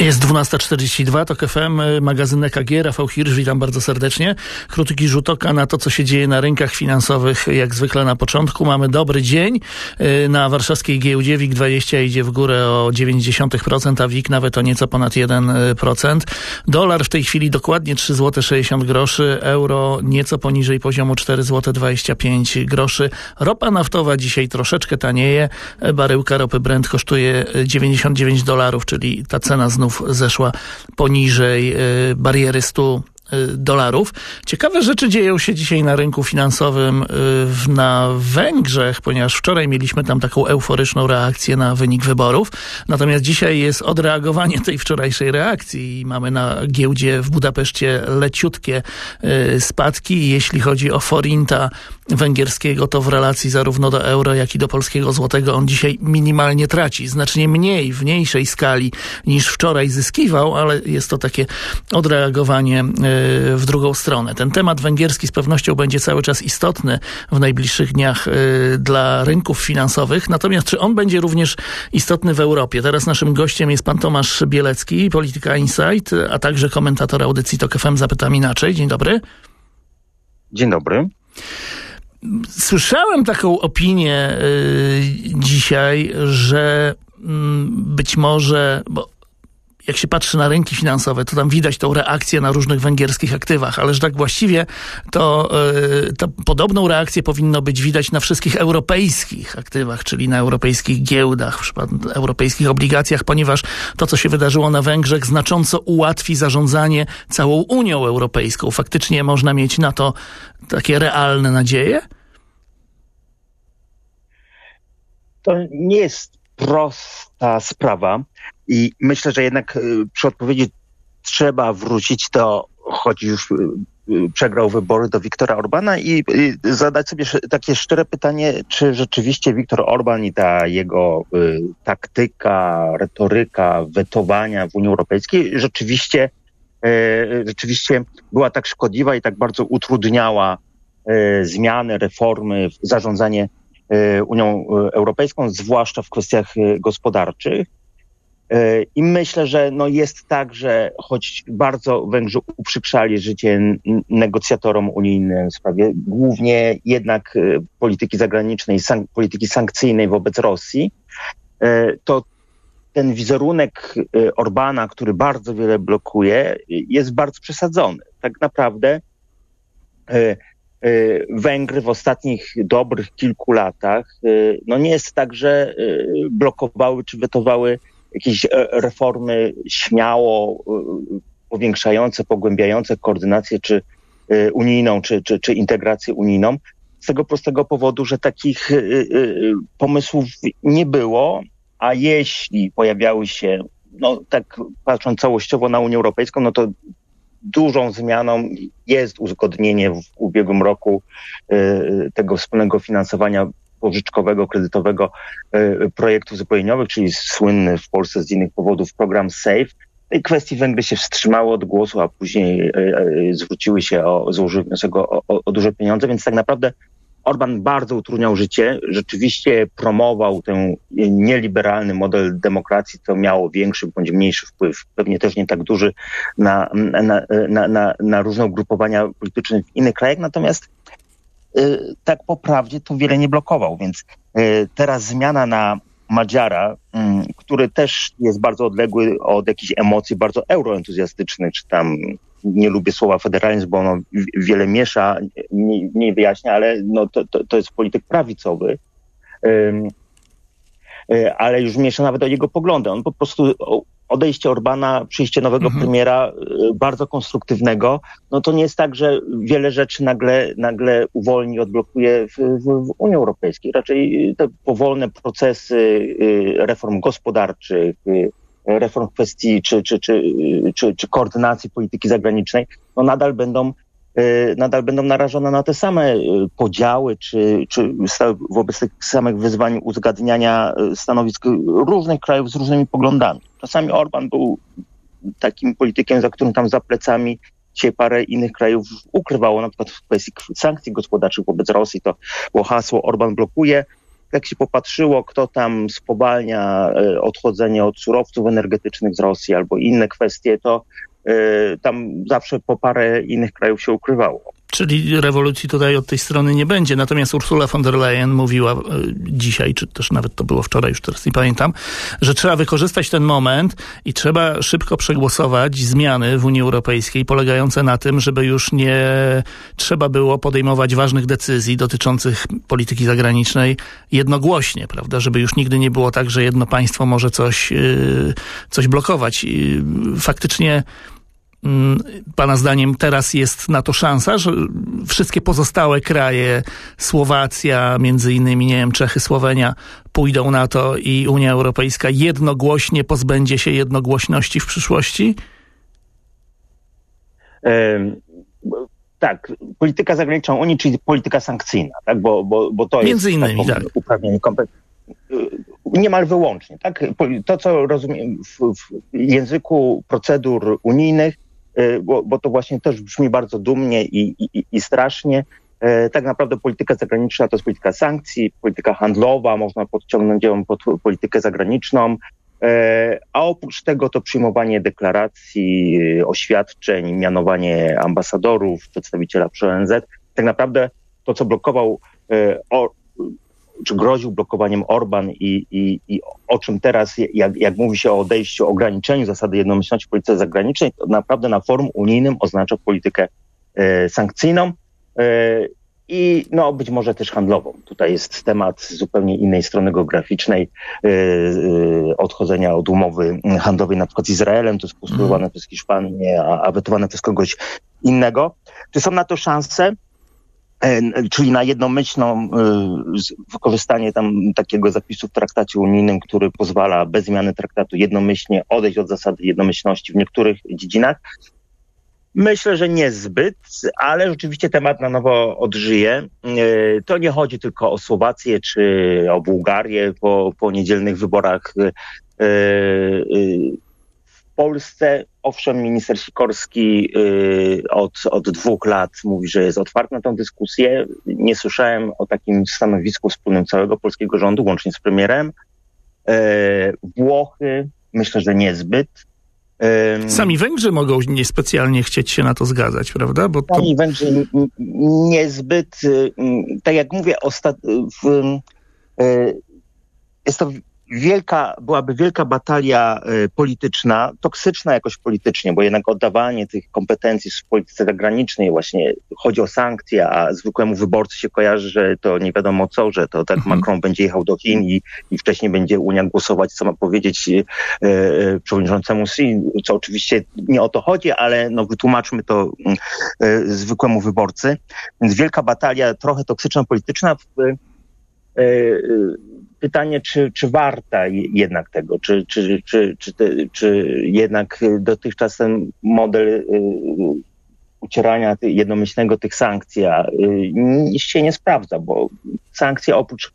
Jest 12:42, TOK FM, magazyn EKG, Rafał Hirsch, witam bardzo serdecznie. Krótki rzut oka na to, co się dzieje na rynkach finansowych, jak zwykle na początku. Mamy dobry dzień. Na warszawskiej giełdzie WIG20 idzie w górę o 0,9%, a WIG nawet o nieco ponad 1%. Dolar w tej chwili dokładnie 3,60 zł, euro nieco poniżej poziomu 4,25 zł. Ropa naftowa dzisiaj troszeczkę tanieje. Baryłka ropy Brent kosztuje $99, czyli ta cena znów zeszła poniżej bariery $100. Ciekawe rzeczy dzieją się dzisiaj na rynku finansowym na Węgrzech, ponieważ wczoraj mieliśmy tam taką euforyczną reakcję na wynik wyborów. Natomiast dzisiaj jest odreagowanie tej wczorajszej reakcji i mamy na giełdzie w Budapeszcie leciutkie spadki. Jeśli chodzi o forinta węgierskiego, to w relacji zarówno do euro, jak i do polskiego złotego on dzisiaj minimalnie traci. Znacznie mniej, w mniejszej skali niż wczoraj zyskiwał, ale jest to takie odreagowanie w drugą stronę. Ten temat węgierski z pewnością będzie cały czas istotny w najbliższych dniach dla rynków finansowych. Natomiast czy on będzie również istotny w Europie? Teraz naszym gościem jest pan Tomasz Bielecki, Polityka Insight, a także komentator audycji TOK FM Zapytam Inaczej. Dzień dobry. Dzień dobry. Słyszałem taką opinię dzisiaj, że być może, bo jak się patrzy na rynki finansowe, to tam widać tą reakcję na różnych węgierskich aktywach, ale że tak właściwie to podobną reakcję powinno być widać na wszystkich europejskich aktywach, czyli na europejskich giełdach, w przypadku europejskich obligacjach, ponieważ to, co się wydarzyło na Węgrzech, znacząco ułatwi zarządzanie całą Unią Europejską. Faktycznie można mieć na to takie realne nadzieje? To nie jest prosta sprawa i myślę, że jednak przy odpowiedzi trzeba wrócić choć już przegrał wybory, do Viktora Orbána i zadać sobie takie szczere pytanie, czy rzeczywiście Viktor Orbán i ta jego taktyka, retoryka wetowania w Unii Europejskiej rzeczywiście była tak szkodliwa i tak bardzo utrudniała zmiany, reformy, zarządzanie Unią Europejską, zwłaszcza w kwestiach gospodarczych. I myślę, że jest tak, że choć bardzo Węgrzy uprzykrzali życie negocjatorom unijnym w sprawie głównie jednak polityki zagranicznej, polityki sankcyjnej wobec Rosji, to ten wizerunek Orbána, który bardzo wiele blokuje, jest bardzo przesadzony. Tak naprawdę Węgry w ostatnich dobrych kilku latach, nie jest tak, że blokowały czy wetowały jakieś reformy śmiało powiększające, pogłębiające koordynację czy unijną, czy integrację unijną. Z tego prostego powodu, że takich pomysłów nie było, a jeśli pojawiały się, tak patrząc całościowo na Unię Europejską, to dużą zmianą jest uzgodnienie w ubiegłym roku tego wspólnego finansowania pożyczkowego, kredytowego projektów uzupełnieniowych, czyli słynny w Polsce z innych powodów program SAFE. W tej kwestii Węgry się wstrzymały od głosu, a później zwróciły się, złożyły wniosek o duże pieniądze, więc tak naprawdę Orbán bardzo utrudniał życie, rzeczywiście promował ten nieliberalny model demokracji, co miało większy bądź mniejszy wpływ, pewnie też nie tak duży na różne ugrupowania polityczne w innych krajach, natomiast tak po prawdzie to wiele nie blokował, więc teraz zmiana na Magyara, który też jest bardzo odległy od jakichś emocji bardzo euroentuzjastycznych, czy tam nie lubię słowa federalizm, bo ono wiele miesza, mniej wyjaśnia, ale to jest polityk prawicowy, ale już miesza nawet o jego poglądy. On po prostu odejście Orbána, przyjście nowego premiera, bardzo konstruktywnego, to nie jest tak, że wiele rzeczy nagle uwolni, odblokuje w Unii Europejskiej. Raczej te powolne procesy reform gospodarczych, reform w kwestii czy koordynacji polityki zagranicznej, nadal będą narażone na te same podziały, czy wobec tych samych wyzwań uzgadniania stanowisk różnych krajów z różnymi poglądami. Czasami Orbán był takim politykiem, za którym tam za plecami się parę innych krajów ukrywało, na przykład w kwestii sankcji gospodarczych wobec Rosji, to było hasło Orbán blokuje. jak się popatrzyło, kto tam spowalnia odchodzenie od surowców energetycznych z Rosji albo inne kwestie, to tam zawsze po parę innych krajów się ukrywało. Czyli rewolucji tutaj od tej strony nie będzie. Natomiast Ursula von der Leyen mówiła dzisiaj, czy też nawet to było wczoraj, już teraz nie pamiętam, że trzeba wykorzystać ten moment i trzeba szybko przegłosować zmiany w Unii Europejskiej polegające na tym, żeby już nie trzeba było podejmować ważnych decyzji dotyczących polityki zagranicznej jednogłośnie, prawda? Żeby już nigdy nie było tak, że jedno państwo może coś blokować. Faktycznie pana zdaniem teraz jest na to szansa, że wszystkie pozostałe kraje, Słowacja, między innymi, nie wiem, Czechy, Słowenia, pójdą na to i Unia Europejska jednogłośnie pozbędzie się jednogłośności w przyszłości? Tak, polityka zagraniczna Unii, czyli polityka sankcyjna, tak? Bo to między jest innymi, tak. Uprawnienie niemal wyłącznie. Tak? To, co rozumiem w języku procedur unijnych, bo to właśnie też brzmi bardzo dumnie i strasznie. Tak naprawdę polityka zagraniczna to jest polityka sankcji, polityka handlowa, można podciągnąć ją pod politykę zagraniczną, a oprócz tego to przyjmowanie deklaracji, oświadczeń, mianowanie ambasadorów, przedstawiciela przy ONZ. Tak naprawdę to, co blokował czy groził blokowaniem Orban i o czym teraz, jak mówi się o odejściu, ograniczeniu zasady jednomyślności w polityce zagranicznej, to naprawdę na forum unijnym oznacza politykę sankcyjną i być może też handlową. Tutaj jest temat z zupełnie innej strony geograficznej, odchodzenia od umowy handlowej na przykład z Izraelem, to jest postulowane przez Hiszpanię, a wetowane przez kogoś innego. Czy są na to szanse? Czyli na jednomyślną wykorzystanie tam takiego zapisu w traktacie unijnym, który pozwala bez zmiany traktatu jednomyślnie odejść od zasady jednomyślności w niektórych dziedzinach. Myślę, że niezbyt, ale rzeczywiście temat na nowo odżyje. To nie chodzi tylko o Słowację czy o Bułgarię po niedzielnych wyborach. W Polsce, owszem, minister Sikorski od 2 lat mówi, że jest otwarty na tę dyskusję. Nie słyszałem o takim stanowisku wspólnym całego polskiego rządu, łącznie z premierem. Włochy, myślę, że niezbyt. Sami Węgrzy mogą niespecjalnie chcieć się na to zgadzać, prawda? Sami Węgrzy niezbyt. Tak jak mówię, jest to byłaby wielka batalia polityczna, toksyczna jakoś politycznie, bo jednak oddawanie tych kompetencji w polityce zagranicznej właśnie chodzi o sankcje, a zwykłemu wyborcy się kojarzy, że to nie wiadomo co, że to tak Macron będzie jechał do Chin i wcześniej będzie Unia głosować, co ma powiedzieć przewodniczącemu Xi, co oczywiście nie o to chodzi, ale wytłumaczmy to zwykłemu wyborcy. Więc wielka batalia, trochę toksyczna polityczna. Pytanie, czy warta jednak tego, czy jednak dotychczas ten model ucierania jednomyślnego tych sankcji się nie sprawdza, bo sankcje oprócz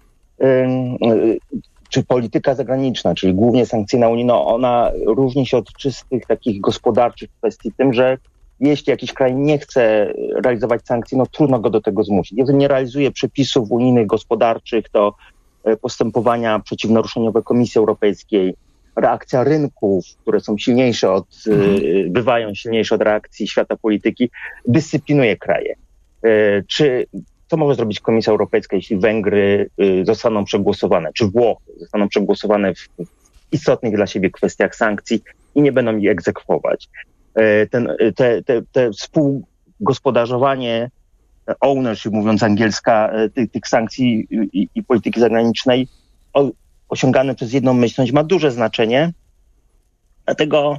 czy polityka zagraniczna, czyli głównie sankcyjna unijna, ona różni się od czystych takich gospodarczych kwestii tym, że jeśli jakiś kraj nie chce realizować sankcji, trudno go do tego zmusić. Jeżeli nie realizuje przepisów unijnych, gospodarczych, to postępowania przeciwnaruszeniowe Komisji Europejskiej, reakcja rynków, które są silniejsze bywają silniejsze od reakcji świata polityki, dyscyplinuje kraje. Co może zrobić Komisja Europejska, jeśli Węgry zostaną przegłosowane, czy Włochy zostaną przegłosowane w istotnych dla siebie kwestiach sankcji i nie będą ich egzekwować? Te współgospodarowanie, ownership, mówiąc angielska, tych sankcji i polityki zagranicznej osiągane przez jednomyślność ma duże znaczenie. Dlatego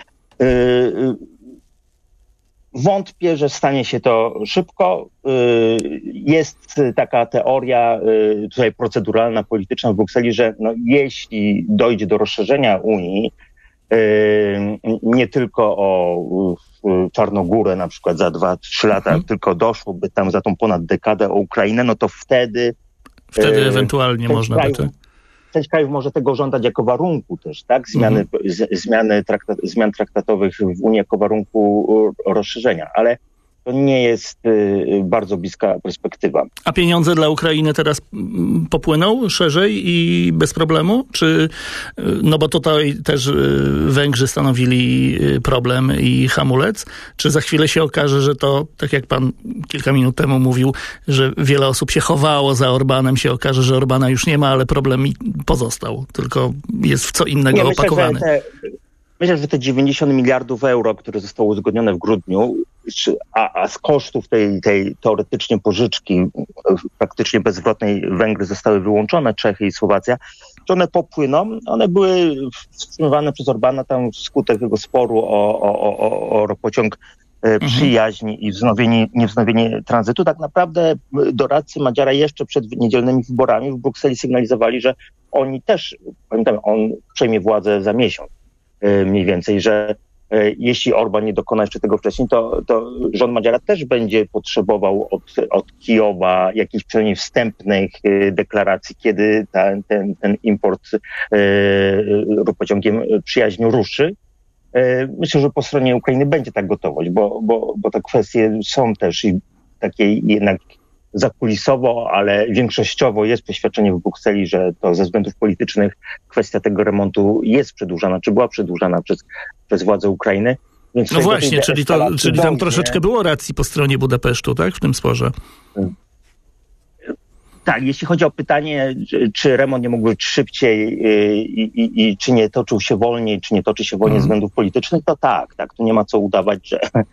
wątpię, że stanie się to szybko. Jest taka teoria tutaj proceduralna, polityczna w Brukseli, że jeśli dojdzie do rozszerzenia Unii, nie tylko o Czarnogórę na przykład za 2-3 lata, tylko doszłoby tam za tą ponad dekadę o Ukrainę, to wtedy ewentualnie można by to. Część krajów może tego żądać jako warunku też, tak? Zmian traktatowych w Unii jako warunku rozszerzenia, ale to nie jest bardzo bliska perspektywa. A pieniądze dla Ukrainy teraz popłyną szerzej i bez problemu? Czy, no bo tutaj też Węgrzy stanowili problem i hamulec. Czy za chwilę się okaże, że to, tak jak pan kilka minut temu mówił, że wiele osób się chowało za Orbánem, się okaże, że Orbána już nie ma, ale problem pozostał, tylko jest w co innego opakowany. Myślę, że te 90 miliardów euro, które zostały uzgodnione w grudniu, a z kosztów tej teoretycznie pożyczki praktycznie bezzwrotnej Węgry zostały wyłączone, Czechy i Słowacja, czy one popłyną? One były wstrzymywane przez Orbána tam wskutek tego sporu o ropociąg przyjaźni i niewznowienie tranzytu. Tak naprawdę doradcy Magyara jeszcze przed niedzielnymi wyborami w Brukseli sygnalizowali, że oni też, pamiętamy, on przejmie władzę za miesiąc. Mniej więcej, że jeśli Orbán nie dokona jeszcze tego wcześniej, to rząd Magyara też będzie potrzebował od Kijowa jakichś przynajmniej wstępnych deklaracji, kiedy ten import ropociągiem przyjaźnią ruszy. Myślę, że po stronie Ukrainy będzie ta gotowość, bo te kwestie są też i takie jednak zakulisowo, ale większościowo jest przeświadczenie w Brukseli, że to ze względów politycznych kwestia tego remontu jest przedłużana, czy była przedłużana przez władze Ukrainy. Więc no właśnie, czyli tam troszeczkę było racji po stronie Budapesztu, tak, w tym sporze? Tak, jeśli chodzi o pytanie, czy remont nie mógł być szybciej i czy nie toczył się wolniej, czy nie toczy się wolniej ze względów politycznych, to tak, tu nie ma co udawać,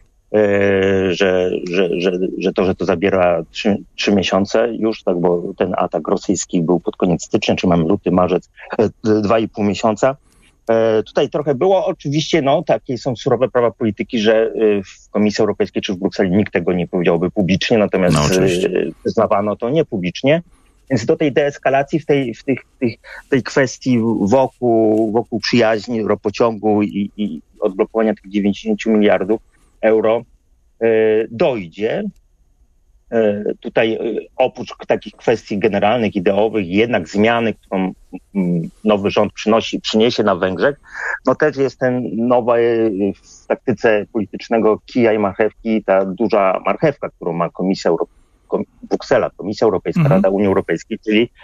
że to zabiera 3 miesiące już, tak, bo ten atak rosyjski był pod koniec stycznia, czy mamy luty, marzec, 2,5 miesiąca. Tutaj trochę było, oczywiście, takie są surowe prawa polityki, że w Komisji Europejskiej czy w Brukseli nikt tego nie powiedziałby publicznie, natomiast przyznawano to niepublicznie. Więc do tej deeskalacji w tej kwestii wokół przyjaźni, ropociągu i odblokowania tych 90 miliardów euro dojdzie. Tutaj oprócz takich kwestii generalnych, ideowych, jednak zmiany, którą nowy rząd przyniesie na Węgrzech, też jest ten nowy w taktyce politycznego kija i marchewki, ta duża marchewka, którą ma Bruksela, Komisja Europejska, Rada Unii Europejskiej,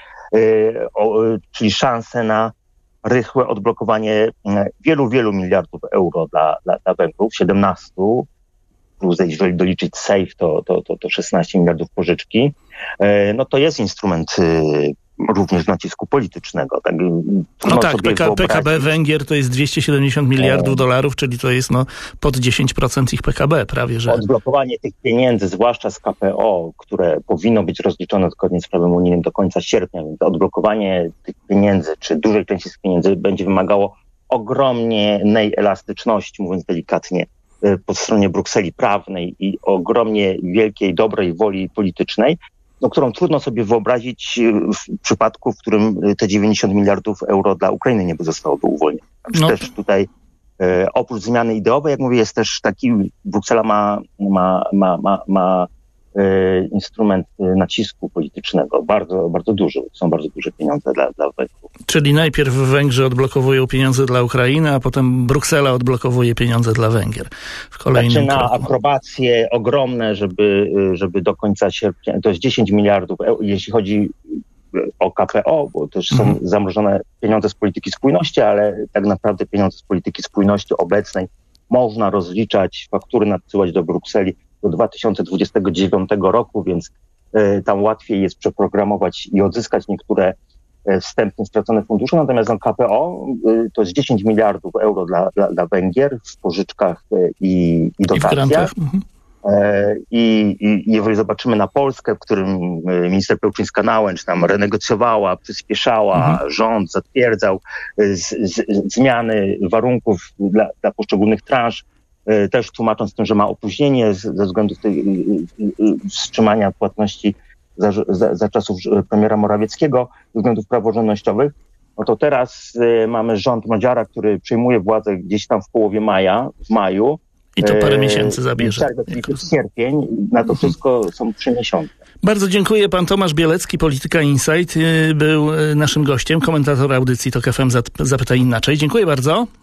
czyli szanse na rychłe odblokowanie wielu miliardów euro dla Węgrów, 17, plus jeżeli doliczyć SAFE, to 16 miliardów pożyczki. To jest instrument również nacisku politycznego. PKB Węgier to jest 270 miliardów dolarów, czyli to jest pod 10% ich PKB prawie, że. Odblokowanie tych pieniędzy, zwłaszcza z KPO, które powinno być rozliczone zgodnie z prawem unijnym do końca sierpnia, więc odblokowanie tych pieniędzy, czy dużej części z pieniędzy będzie wymagało ogromnej elastyczności, mówiąc delikatnie, po stronie Brukseli prawnej i ogromnie wielkiej, dobrej woli politycznej, którą trudno sobie wyobrazić w przypadku, w którym te 90 miliardów euro dla Ukrainy nie zostałoby uwolnione. Też tutaj oprócz zmiany ideowej, jak mówię, jest też taki, Bruksela ma instrument nacisku politycznego, bardzo, bardzo duży. Są bardzo duże pieniądze dla Węgrów. Czyli najpierw Węgrzy odblokowują pieniądze dla Ukrainy, a potem Bruksela odblokowuje pieniądze dla Węgier. W kolejnym kroku. Akrobacje ogromne, żeby do końca sierpnia, to jest 10 miliardów, jeśli chodzi o KPO, bo też są zamrożone pieniądze z polityki spójności, ale tak naprawdę pieniądze z polityki spójności obecnej można rozliczać, faktury nadsyłać do Brukseli do 2029 roku, więc tam łatwiej jest przeprogramować i odzyskać niektóre wstępnie stracone fundusze. Natomiast KPO to jest 10 miliardów euro dla Węgier w pożyczkach i dotacjach. I jeżeli zobaczymy na Polskę, w którym minister Pełczyńska-Nałęcz tam renegocjowała, przyspieszała, rząd zatwierdzał zmiany warunków dla poszczególnych transz, też tłumacząc tym, że ma opóźnienie ze względu wstrzymania płatności za czasów premiera Morawieckiego, ze względów praworządnościowych, to teraz mamy rząd Magyara, który przejmuje władzę gdzieś tam w połowie maja, w maju. I to parę miesięcy zabierze. Sierpień, na to wszystko są 3 miesiące. Bardzo dziękuję. Pan Tomasz Bielecki, Polityka Insight, był naszym gościem, komentator audycji TOK FM Zapytaj Inaczej. Dziękuję bardzo.